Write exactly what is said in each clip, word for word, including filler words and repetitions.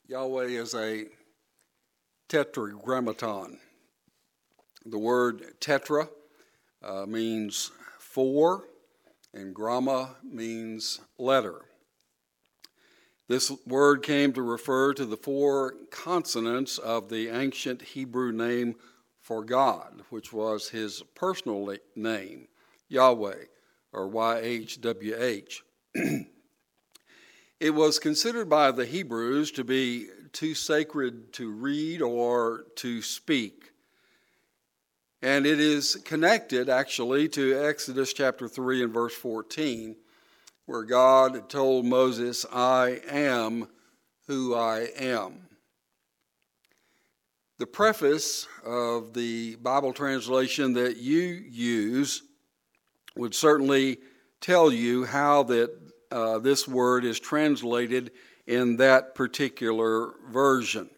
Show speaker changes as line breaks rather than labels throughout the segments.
Yahweh is a tetragrammaton. The word tetra uh, means four, and gramma means letter. This word came to refer to the four consonants of the ancient Hebrew name for God, which was his personal name, Yahweh, or Y H W H. It was considered by the Hebrews to be too sacred to read or to speak. And it is connected, actually, to Exodus chapter three and verse fourteen, where God told Moses, "I am who I am." The preface of the Bible translation that you use would certainly tell you how that uh, this word is translated in that particular version.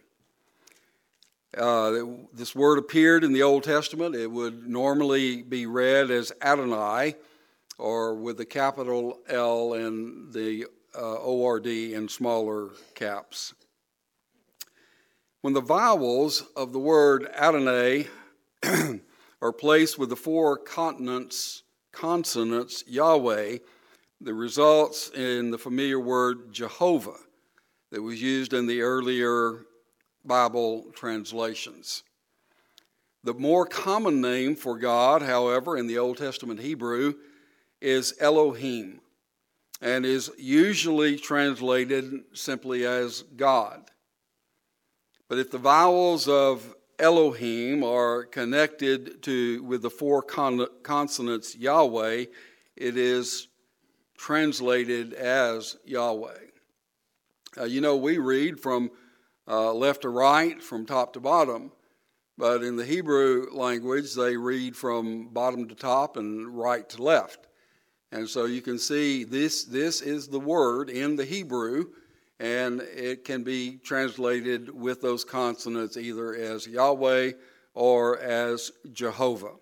Uh, this word appeared in the Old Testament. It would normally be read as Adonai, or with the capital L and the uh, O R D in smaller caps. When the vowels of the word Adonai are placed with the four consonants, consonants Yahweh, the results in the familiar word Jehovah that was used in the earlier Bible translations. The more common name for God, however, in the Old Testament Hebrew is Elohim, and is usually translated simply as God. But if the vowels of Elohim are connected to with the four con- consonants Yahweh, it is translated as Yahweh. Uh, you know, we read from uh, left to right, from top to bottom, but in the Hebrew language, they read from bottom to top and right to left. And so you can see this, this is the word in the Hebrew, and it can be translated with those consonants either as Yahweh or as Jehovah.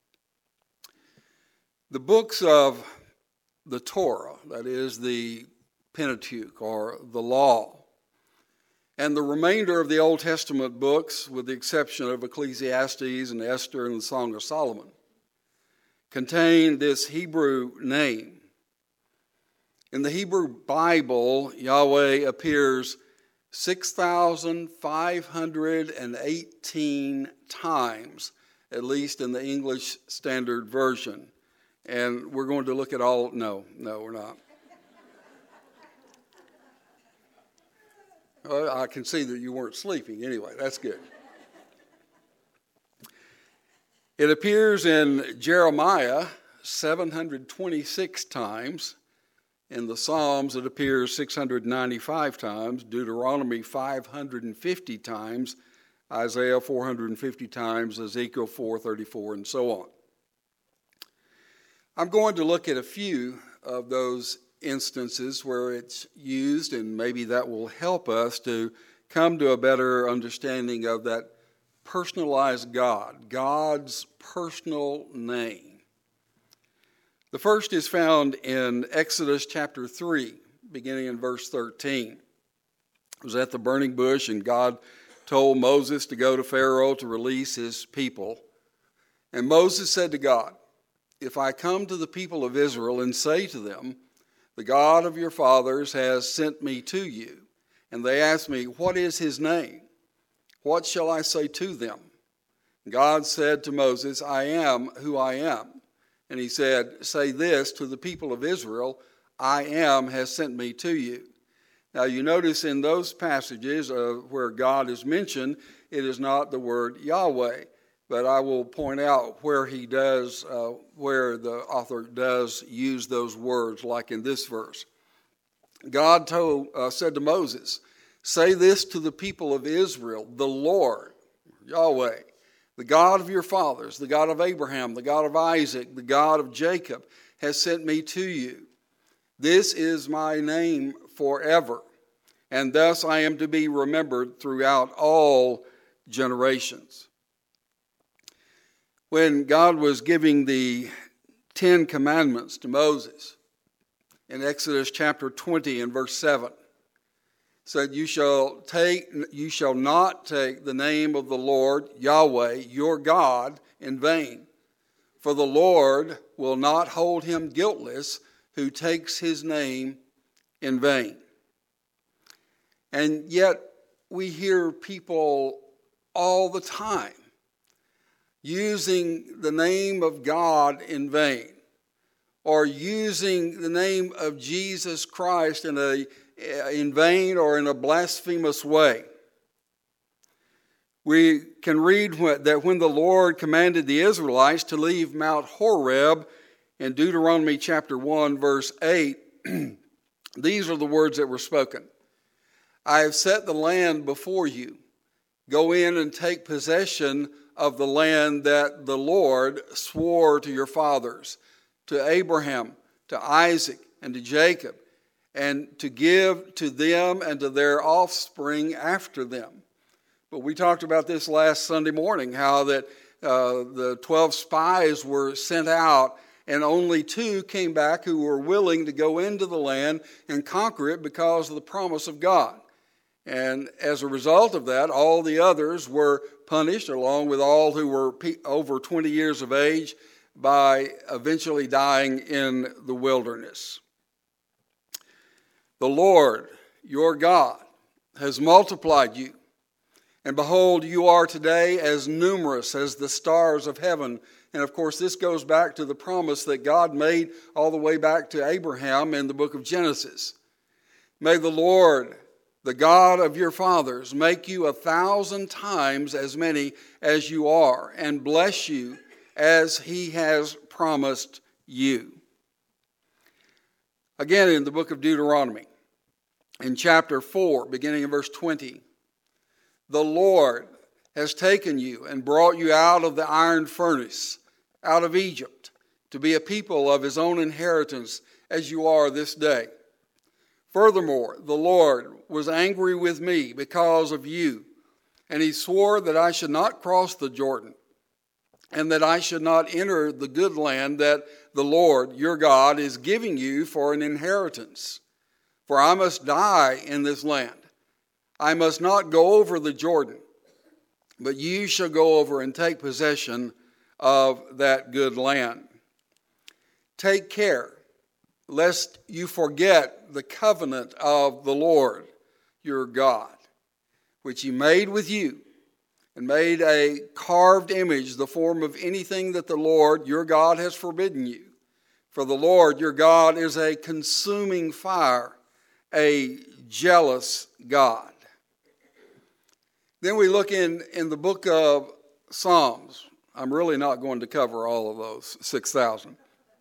The books of the Torah, that is the Pentateuch or the law, and the remainder of the Old Testament books, with the exception of Ecclesiastes and Esther and the Song of Solomon, contain this Hebrew name. In the Hebrew Bible, Yahweh appears six thousand five hundred eighteen times, at least in the English Standard Version. And we're going to look at all, no, no, we're not. Well, I can see that you weren't sleeping anyway, that's good. It appears in Jeremiah seven hundred twenty-six times. In the Psalms, it appears six hundred ninety-five times, Deuteronomy five hundred fifty times, Isaiah four hundred fifty times, Ezekiel four thirty-four, and so on. I'm going to look at a few of those instances where it's used, and maybe that will help us to come to a better understanding of that personalized God, God's personal name. The first is found in Exodus chapter three, beginning in verse thirteen. It was at the burning bush, and God told Moses to go to Pharaoh to release his people. And Moses said to God, "If I come to the people of Israel and say to them, 'The God of your fathers has sent me to you,' and they ask me, 'What is his name?' what shall I say to them?" God said to Moses, "I am who I am." And he said, "Say this to the people of Israel, 'I am has sent me to you.'" Now you notice in those passages uh, where God is mentioned, it is not the word Yahweh. But I will point out where he does, uh, where the author does use those words, like in this verse. God told, uh, said to Moses, "Say this to the people of Israel, the Lord, Yahweh, the God of your fathers, the God of Abraham, the God of Isaac, the God of Jacob, has sent me to you. This is my name forever, and thus I am to be remembered throughout all generations." When God was giving the Ten Commandments to Moses in Exodus chapter twenty and verse seven, said, you shall take, you shall not take the name of the Lord, Yahweh, your God, in vain. For the Lord will not hold him guiltless who takes his name in vain. And yet we hear people all the time using the name of God in vain, or using the name of Jesus Christ in a in vain or in a blasphemous way. We can read that when the Lord commanded the Israelites to leave Mount Horeb in Deuteronomy chapter one, verse eight, these are the words that were spoken. I have set the land before you. Go in and take possession of the land that the Lord swore to your fathers, to Abraham, to Isaac, and to Jacob, and to give to them and to their offspring after them. But we talked about this last Sunday morning, how that uh, the twelve spies were sent out and only two came back who were willing to go into the land and conquer it because of the promise of God. And as a result of that, all the others were punished, along with all who were over twenty years of age, by eventually dying in the wilderness. The Lord, your God, has multiplied you. And behold, you are today as numerous as the stars of heaven. And of course, this goes back to the promise that God made all the way back to Abraham in the book of Genesis. May the Lord, the God of your fathers, make you a thousand times as many as you are, and bless you as he has promised you. Again, in the book of Deuteronomy, in chapter four, beginning in verse twenty, the Lord has taken you and brought you out of the iron furnace, out of Egypt, to be a people of his own inheritance, as you are this day. Furthermore, the Lord was angry with me because of you, and he swore that I should not cross the Jordan, and that I should not enter the good land that the Lord, your God, is giving you for an inheritance. For I must die in this land. I must not go over the Jordan, but you shall go over and take possession of that good land. Take care, lest you forget the covenant of the Lord, your God, which he made with you, and made a carved image, the form of anything that the Lord, your God, has forbidden you. For the Lord, your God, is a consuming fire, a jealous God. Then we look in, in the book of Psalms. I'm really not going to cover all of those, six thousand.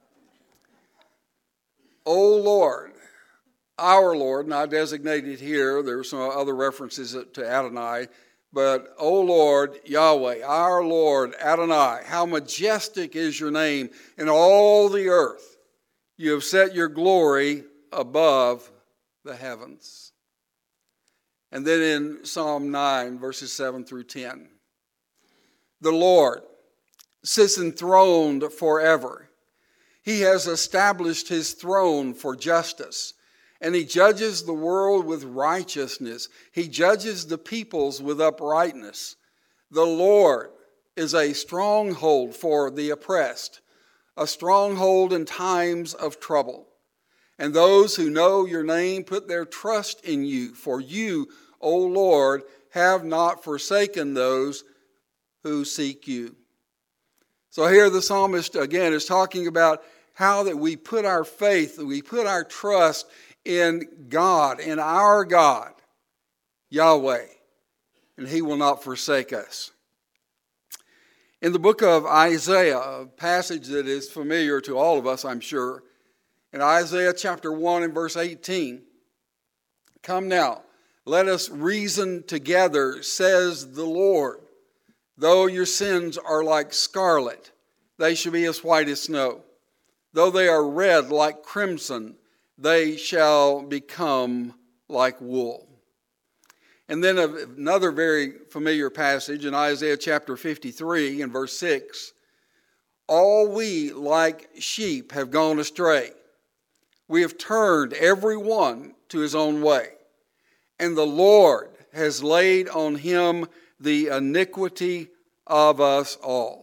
O Lord, our Lord, and I designated here, there are some other references to Adonai, but O Lord, Yahweh, our Lord, Adonai, how majestic is your name in all the earth. You have set your glory above the heavens. And then in Psalm nine, verses seven through ten, the Lord sits enthroned forever. He has established his throne for justice, and he judges the world with righteousness. He judges the peoples with uprightness. The Lord is a stronghold for the oppressed, a stronghold in times of trouble. And those who know your name put their trust in you, for you, O Lord, have not forsaken those who seek you. So here the psalmist, again, is talking about how that we put our faith, that we put our trust in God, in our God, Yahweh, and he will not forsake us. In the book of Isaiah, a passage that is familiar to all of us, I'm sure, in Isaiah chapter one and verse eighteen, come now, let us reason together, says the Lord. Though your sins are like scarlet, they shall be as white as snow. Though they are red like crimson, they shall become like wool. And then another very familiar passage in Isaiah chapter fifty-three and verse six. All we like sheep have gone astray. We have turned every one to his own way, and the Lord has laid on him the iniquity of us all.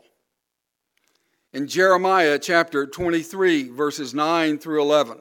In Jeremiah chapter twenty-three, verses nine through eleven,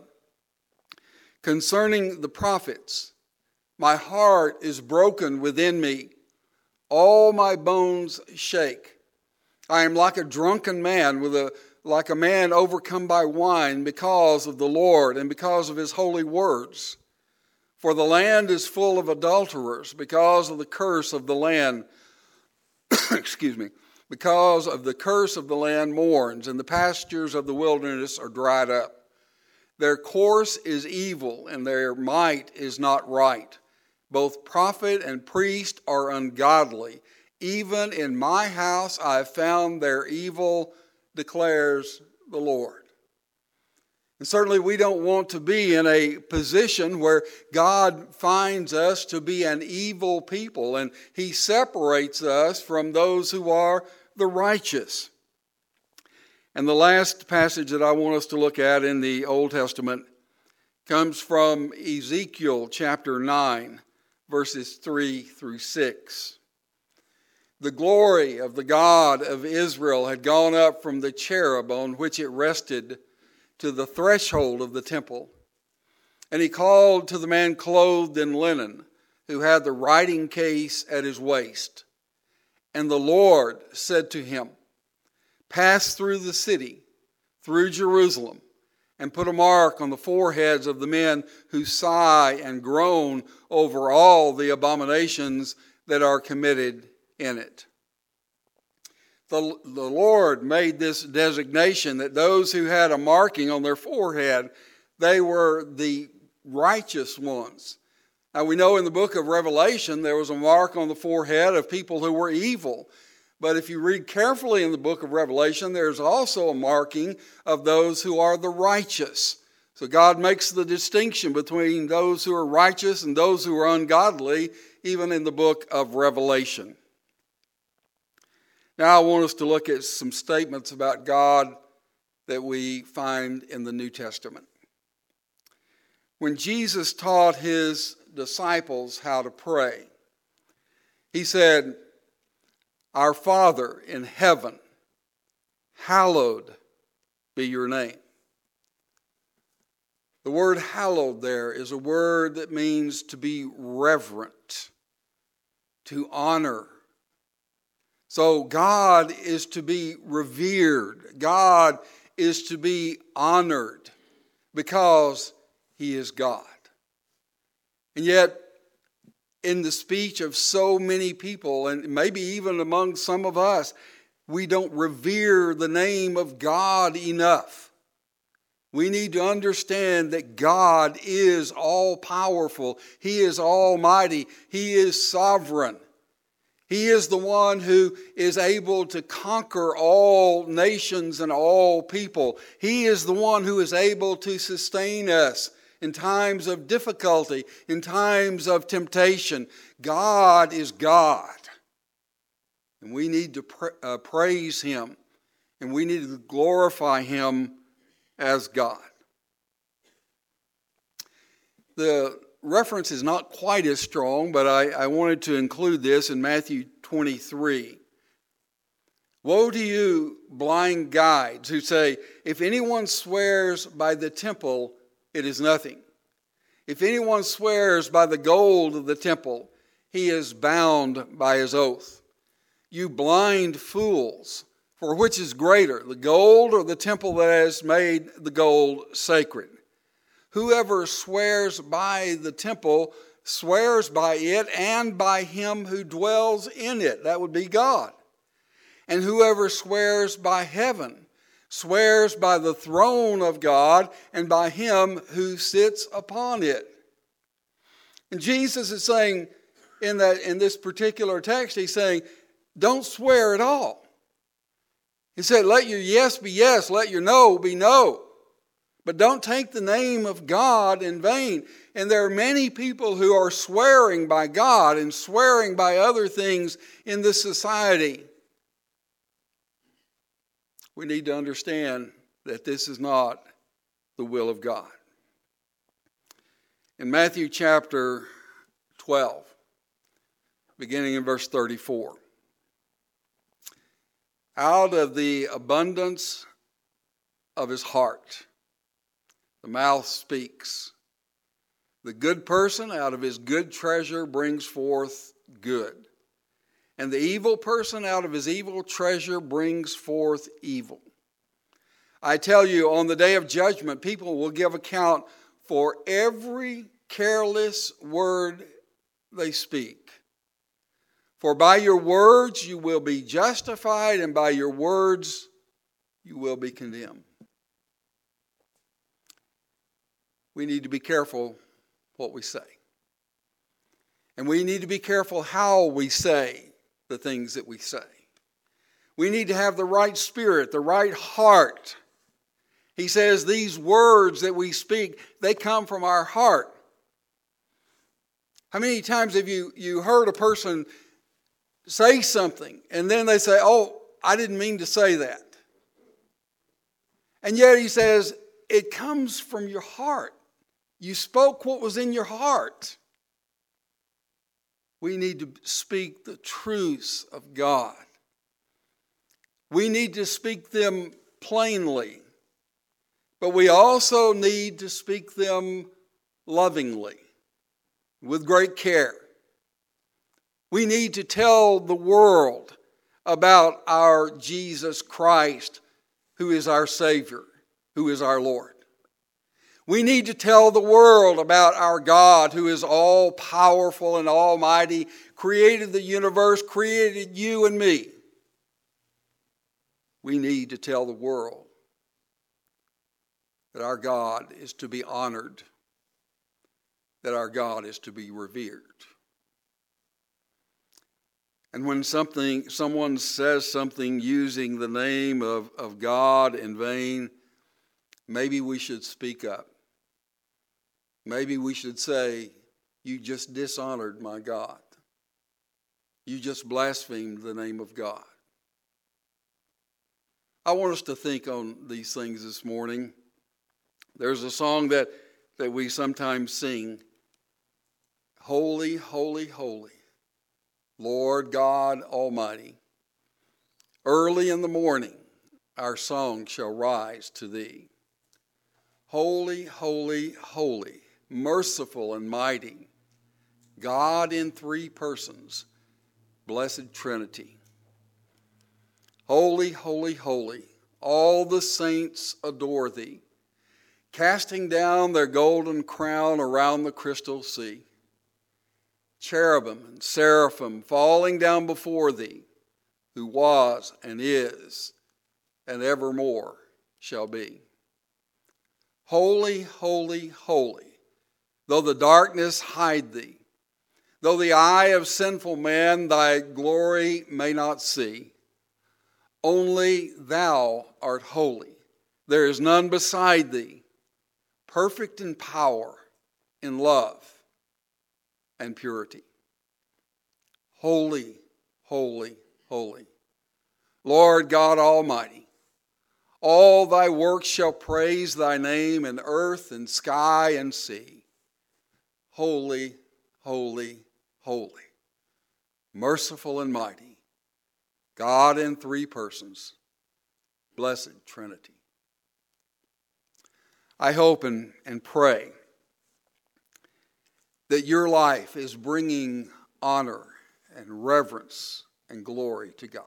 concerning the prophets, my heart is broken within me. All my bones shake. I am like a drunken man, with a like a man overcome by wine, because of the Lord and because of his holy words. For the land is full of adulterers, because of the curse of the land. Excuse me. Because of the curse of the land mourns, and the pastures of the wilderness are dried up. Their course is evil, and their might is not right. Both prophet and priest are ungodly. Even in my house I have found their evil, declares the Lord. And certainly we don't want to be in a position where God finds us to be an evil people, and he separates us from those who are the righteous. And the last passage that I want us to look at in the Old Testament comes from Ezekiel chapter nine, verses three through six. The glory of the God of Israel had gone up from the cherub on which it rested to the threshold of the temple. And he called to the man clothed in linen, who had the writing case at his waist. And the Lord said to him, pass through the city, through Jerusalem, and put a mark on the foreheads of the men who sigh and groan over all the abominations that are committed in it. The, the Lord made this designation that those who had a marking on their forehead, they were the righteous ones. Now we know in the book of Revelation there was a mark on the forehead of people who were evil. But if you read carefully in the book of Revelation, there's also a marking of those who are the righteous. So God makes the distinction between those who are righteous and those who are ungodly, even in the book of Revelation. Now I want us to look at some statements about God that we find in the New Testament. When Jesus taught his disciples how to pray, he said, our Father in heaven, hallowed be your name. The word hallowed there is a word that means to be reverent, to honor. So God is to be revered. God is to be honored because he is God. And yet, in the speech of so many people, and maybe even among some of us, we don't revere the name of God enough. We need to understand that God is all-powerful. He is almighty. He is sovereign. He is the one who is able to conquer all nations and all people. He is the one who is able to sustain us in times of difficulty, in times of temptation. God is God. And we need to pra- uh, praise him. And we need to glorify him as God. The reference is not quite as strong, but I, I wanted to include this in Matthew twenty-three. Woe to you, blind guides, who say, if anyone swears by the temple, it is nothing. If anyone swears by the gold of the temple, he is bound by his oath. You blind fools, for which is greater, the gold or the temple that has made the gold sacred? Whoever swears by the temple swears by it and by him who dwells in it. That would be God. And whoever swears by heaven swears by the throne of God and by him who sits upon it. And Jesus is saying in that in this particular text, he's saying, don't swear at all. He said, let your yes be yes, let your no be no. But don't take the name of God in vain. And there are many people who are swearing by God and swearing by other things in this society. We need to understand that this is not the will of God. In Matthew chapter twelve, beginning in verse thirty-four. Out of the abundance of his heart, the mouth speaks. The good person out of his good treasure brings forth good. And the evil person out of his evil treasure brings forth evil. I tell you, on the day of judgment, people will give account for every careless word they speak. For by your words you will be justified, and by your words you will be condemned. We need to be careful what we say. And we need to be careful how we say the things that we say. We need to have the right spirit, the right heart. He says these words that we speak, they come from our heart. How many times have you, you heard a person say something and then they say, oh, I didn't mean to say that. And yet he says, it comes from your heart. You spoke what was in your heart. We need to speak the truths of God. We need to speak them plainly, but we also need to speak them lovingly, with great care. We need to tell the world about our Jesus Christ, who is our Savior, who is our Lord. We need to tell the world about our God, who is all powerful and almighty, created the universe, created you and me. We need to tell the world that our God is to be honored, that our God is to be revered. And when something, someone says something using the name of, of God in vain, maybe we should speak up. Maybe we should say, you just dishonored my God. You just blasphemed the name of God. I want us to think on these things this morning. There's a song that, that we sometimes sing. Holy, holy, holy, Lord God Almighty. Early in the morning, our song shall rise to thee. Holy, holy, holy, merciful and mighty, God in three persons, blessed Trinity. Holy, holy, holy, all the saints adore thee, casting down their golden crown around the crystal sea. Cherubim and seraphim falling down before thee, who was and is and evermore shall be. Holy, holy, holy, though the darkness hide thee, though the eye of sinful man thy glory may not see, only thou art holy. There is none beside thee, perfect in power, in love, and purity. Holy, holy, holy, Lord God Almighty. All thy works shall praise thy name in earth and sky and sea. Holy, holy, holy, merciful and mighty, God in three persons, blessed Trinity. I hope and, and pray that your life is bringing honor and reverence and glory to God.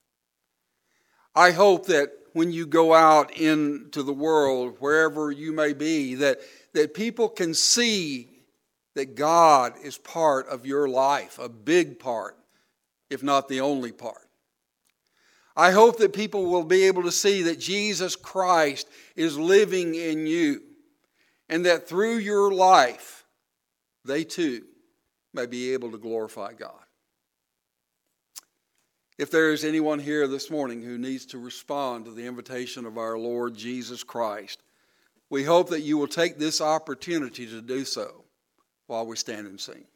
I hope that when you go out into the world, wherever you may be, that, that people can see that God is part of your life, a big part, if not the only part. I hope that people will be able to see that Jesus Christ is living in you, and that through your life, they too may be able to glorify God. If there is anyone here this morning who needs to respond to the invitation of our Lord Jesus Christ, we hope that you will take this opportunity to do so while we stand and sing.